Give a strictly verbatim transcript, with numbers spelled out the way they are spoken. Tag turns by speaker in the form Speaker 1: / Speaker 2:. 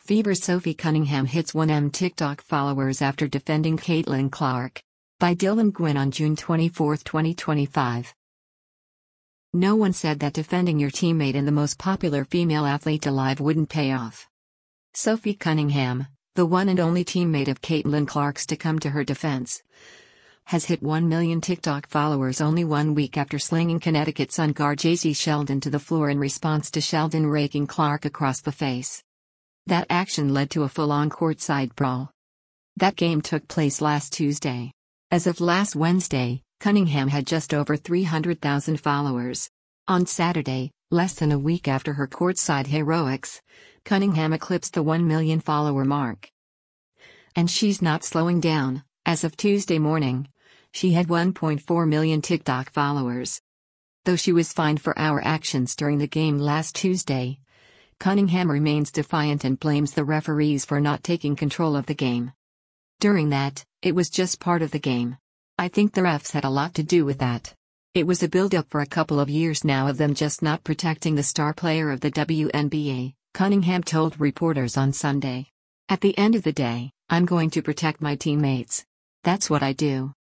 Speaker 1: Fever's Sophie Cunningham hits one million TikTok followers after defending Caitlin Clark. By Dylan Gwynn on June twenty-fourth, twenty twenty-five. No one said that defending your teammate and the most popular female athlete alive wouldn't pay off. Sophie Cunningham, the one and only teammate of Caitlin Clark's to come to her defense, has hit one million TikTok followers only one week after slinging Connecticut Sun guard J C Sheldon to the floor in response to Sheldon raking Clark across the face. That action led to a full-on courtside brawl. That game took place last Tuesday. As of last Wednesday, Cunningham had just over three hundred thousand followers. On Saturday, less than a week after her courtside heroics, Cunningham eclipsed the one million follower mark. And she's not slowing down. As of Tuesday morning, she had one point four million TikTok followers. Though she was fined for our actions during the game last Tuesday, Cunningham remains defiant and blames the referees for not taking control of the game. During that, it was just part of the game. I think the refs had a lot to do with that. It was a build-up for a couple of years now of them just not protecting the star player of the W N B A, Cunningham told reporters on Sunday. At the end of the day, I'm going to protect my teammates. That's what I do.